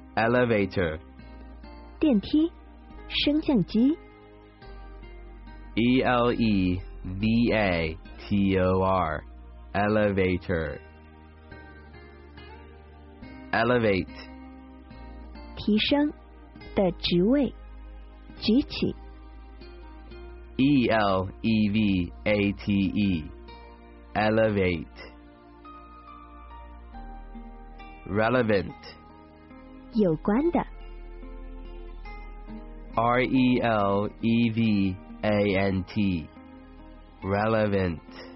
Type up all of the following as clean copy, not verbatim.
elevator, 电梯、升降机、 elevator, elevator, elevate, 提升的职位、举起、 elevate, elevate, relevant, 有关的、 relevant, relevant,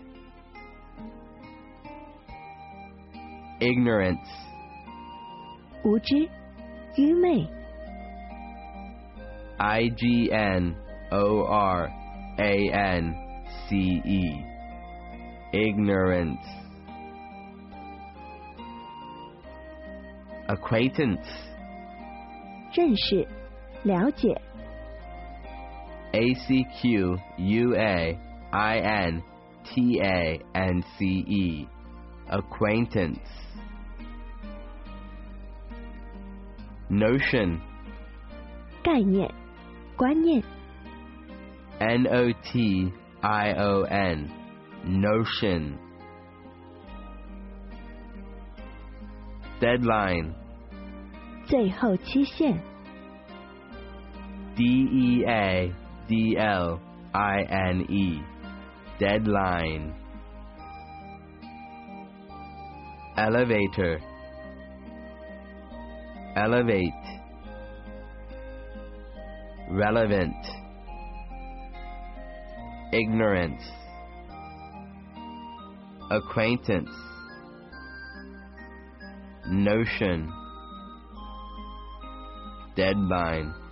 ignorance, 无知、愚昧、 ignorance, ignorance, acquaintance, 认识、了解、 acquaintance, acquaintance, notion, 概念、观念、 notion, notion, deadline, 最后期限、 deadline, deadline, elevator, elevate, relevant, ignorance, acquaintance, notion, deadline.